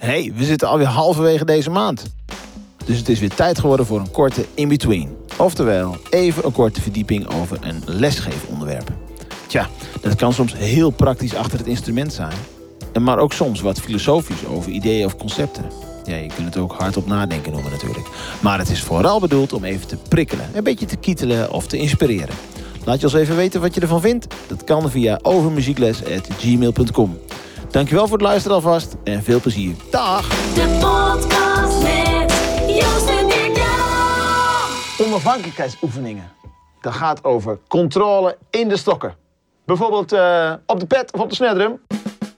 Hey, we zitten alweer halverwege deze maand. Dus het is weer tijd geworden voor een korte in-between. Oftewel, even een korte verdieping over een lesgeefonderwerp. Tja, dat kan soms heel praktisch achter het instrument zijn. Maar ook soms wat filosofisch over ideeën of concepten. Ja, je kunt het ook hardop nadenken noemen natuurlijk. Maar het is vooral bedoeld om even te prikkelen, een beetje te kietelen of te inspireren. Laat je ons even weten wat je ervan vindt. Dat kan via overmuziekles@gmail.com. Dankjewel voor het luisteren alvast en veel plezier. Dag! De podcast met Joost en Dirk-Jan. Onafhankelijkheidsoefeningen. Dat gaat over controle in de stokken. Bijvoorbeeld op de pet of op de snare drum.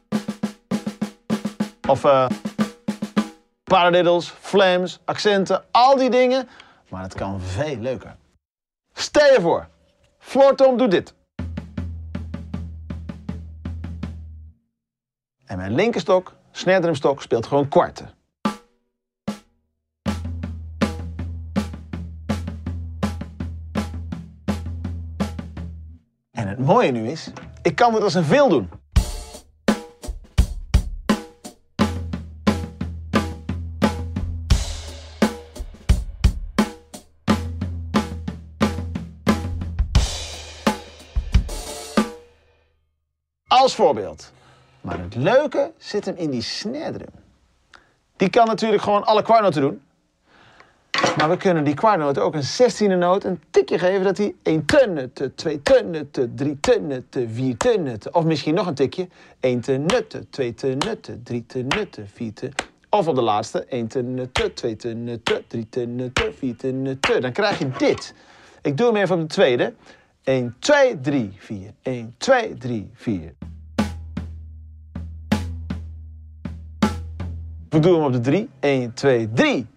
Of paradiddles, flams, accenten, al die dingen. Maar het kan veel leuker. Stel je voor, Floortom doet dit. En mijn linkerstok, snare drumstok, speelt gewoon kwarten. En het mooie nu is, ik kan dit als een veel doen. Als voorbeeld. Maar het leuke zit hem in die snare drum. Die kan natuurlijk gewoon alle kwartnoten doen. Maar we kunnen die kwartnoten ook een 16e noot een tikje geven dat hij 1 tenutte, 2 tenutte, 3 tenutte, 4 tenutte. Of misschien nog een tikje. 1 tenutte, 2 tenutte, 3 tenutte, 4 tenutte. Of op de laatste 1 tenutte, 2 tenutte, 3 tenutte, 4 tenutte. Dan krijg je dit. Ik doe hem even op de tweede. 1, 2, 3, 4. 1, 2, 3, 4. We doen hem op de 3. 1, 2, 3.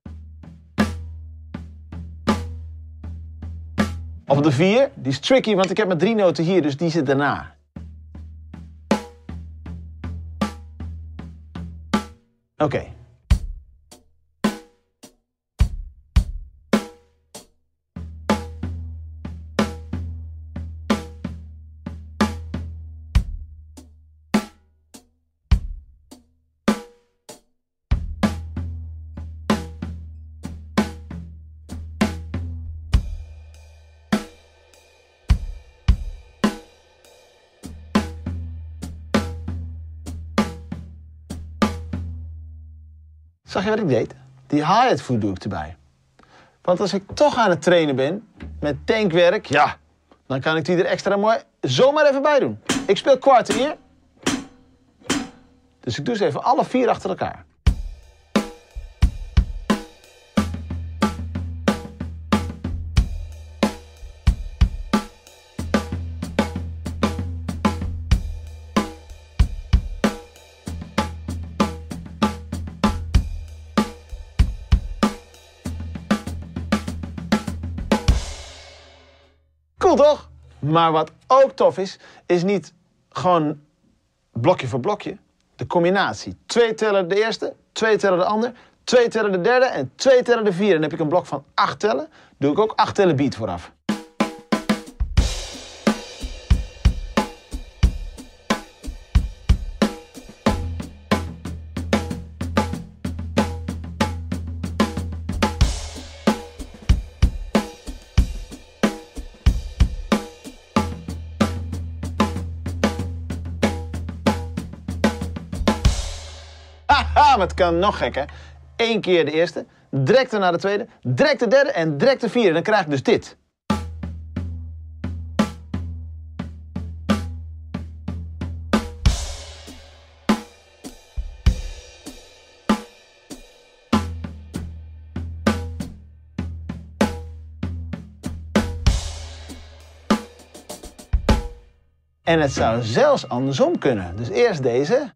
Of op de 4. Die is tricky, want ik heb maar 3 noten hier, dus die zit daarna. Oké. Zag je wat ik deed? Die hi-hat voet doe ik erbij. Want als ik toch aan het trainen ben met tankwerk, ja, dan kan ik die er extra mooi zomaar even bij doen. Ik speel kwarten hier. Dus ik doe ze even alle 4 achter elkaar. Cool toch? Maar wat ook tof is niet gewoon blokje voor blokje. De combinatie. 2 tellen de eerste, 2 tellen de ander, 2 tellen de derde en 2 tellen de vierde. Dan heb ik een blok van 8 tellen. Doe ik ook 8 tellen beat vooraf. Haha, maar het kan nog gekker. 1 keer de eerste, direct naar de tweede, direct de derde en direct de vierde. Dan krijg ik dus dit. En het zou zelfs andersom kunnen. Dus eerst deze.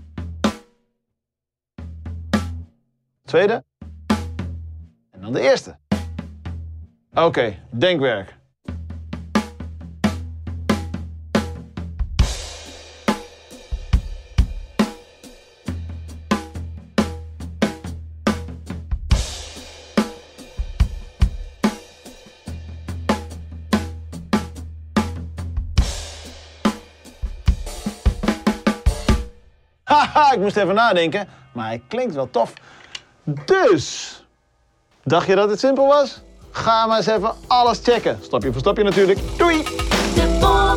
Tweede. En dan de eerste. Oké, denkwerk. Haha, Ja, ik moest even nadenken, maar hij klinkt wel tof. Dus, dacht je dat het simpel was? Ga maar eens even alles checken. Stapje voor stapje natuurlijk. Doei! De